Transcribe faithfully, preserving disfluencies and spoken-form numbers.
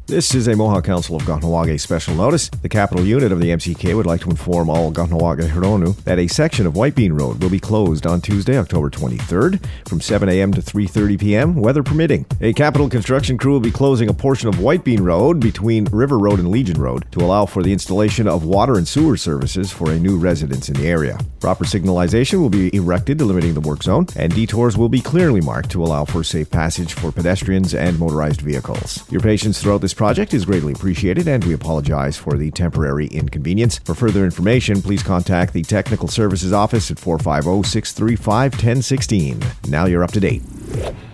This is a Mohawk Council of Kahnawake special notice. The capital unit of the M C K would like to inform all Kahnawake Hironu that a section of White Bean Road will be closed on Tuesday, October twenty-third from seven a.m. to three thirty p.m., weather permitting. A capital construction crew will be closing a portion of White Bean Road between River Road and Legion Road to allow for the installation of water and sewer services for a new residence in the area. Proper signalization will be erected delimiting the work zone, and detours will be clearly marked to allow for safe passage for pedestrians and motorized vehicles. Your patience throughout this project is greatly appreciated, and we apologize for the temporary inconvenience. For further information, please contact the Technical Services Office at four five zero, six three five, one zero one six. Now you're up to date.